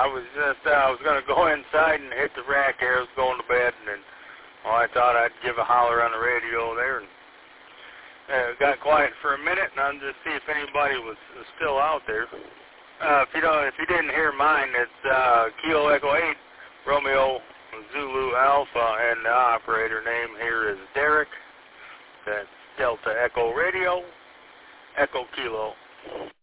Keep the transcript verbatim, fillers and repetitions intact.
I was just, uh, I was going to go inside and hit the rack here. I was going to bed, and then, well, I thought I'd give a holler on the radio there, and uh, got quiet for a minute, and I'll just see if anybody was, was still out there. Uh, if you don't, if you didn't hear mine, it's uh, Kilo Echo eight, Romeo Zulu Alpha, and the operator name here is Derek. That's Delta Echo Radio, Echo Kilo.